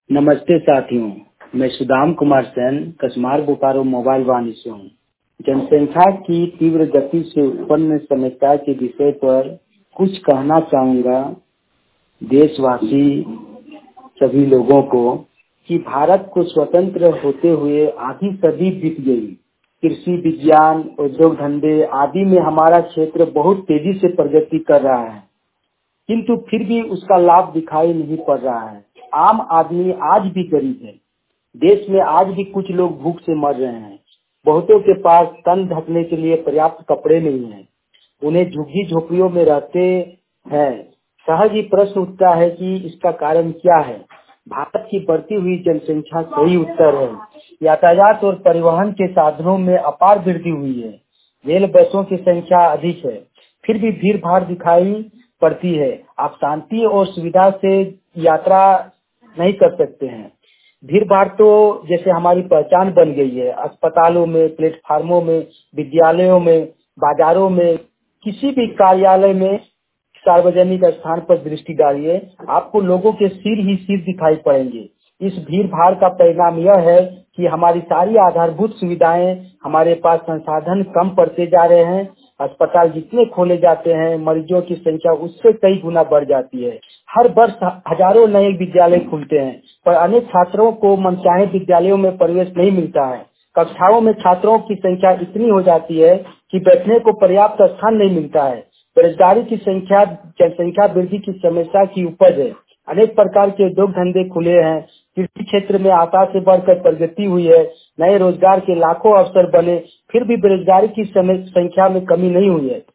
नमस्ते साथियों, मैं सुदाम कुमार सेन कसमार बोकारो मोबाइल वाणी से हूँ। जनसंख्या की तीव्र गति से उत्पन्न समस्या के विषय पर कुछ कहना चाहूँगा देशवासी सभी लोगों को कि भारत को स्वतंत्र होते हुए आधी सदी बीत गई। कृषि विज्ञान, उद्योग धंधे आदि में हमारा क्षेत्र बहुत तेजी से प्रगति कर रहा है, किंतु फिर भी उसका लाभ दिखाई नहीं पड़ रहा है। आम आदमी आज भी गरीब है। देश में आज भी कुछ लोग भूख से मर रहे हैं। बहुतों के पास तन ढकने के लिए पर्याप्त कपड़े नहीं हैं। उन्हें झुग्गी झोपड़ियों में रहते हैं। सहज ही प्रश्न उठता है कि इसका कारण क्या है। भारत की बढ़ती हुई जनसंख्या सही उत्तर है। यातायात और परिवहन के साधनों में अपार वृद्धि हुई है। रेल बसों की संख्या अधिक है, फिर भी भीड़ भाड़ दिखाई पड़ती है। आप शांति और सुविधा से यात्रा नहीं कर सकते हैं। भीड़ भाड़ तो जैसे हमारी पहचान बन गई है। अस्पतालों में, प्लेटफार्मों में, विद्यालयों में, बाजारों में, किसी भी कार्यालय में, सार्वजनिक स्थान पर दृष्टि डालिए, आपको लोगों के सिर ही सिर दिखाई पड़ेंगे। इस भीड़ भाड़ का परिणाम यह है कि हमारी सारी आधारभूत सुविधाएं, हमारे पास संसाधन कम पड़ते जा रहे हैं। अस्पताल जितने खोले जाते हैं, मरीजों की संख्या उससे कई गुना बढ़ जाती है। हर वर्ष हजारों नए विद्यालय खुलते हैं, पर अनेक छात्रों को मनचाहे विद्यालयों में प्रवेश नहीं मिलता है। कक्षाओं में छात्रों की संख्या इतनी हो जाती है कि बैठने को पर्याप्त स्थान नहीं मिलता है। बेरोजगारी की संख्या जनसंख्या वृद्धि की समस्या की उपज है। अनेक प्रकार के उद्योग धंधे खुले हैं। कृषि क्षेत्र में आशा से बढ़कर प्रगति हुई है। नए रोजगार के लाखों अवसर बने, फिर भी बेरोजगारी की संख्या में कमी नहीं हुई है।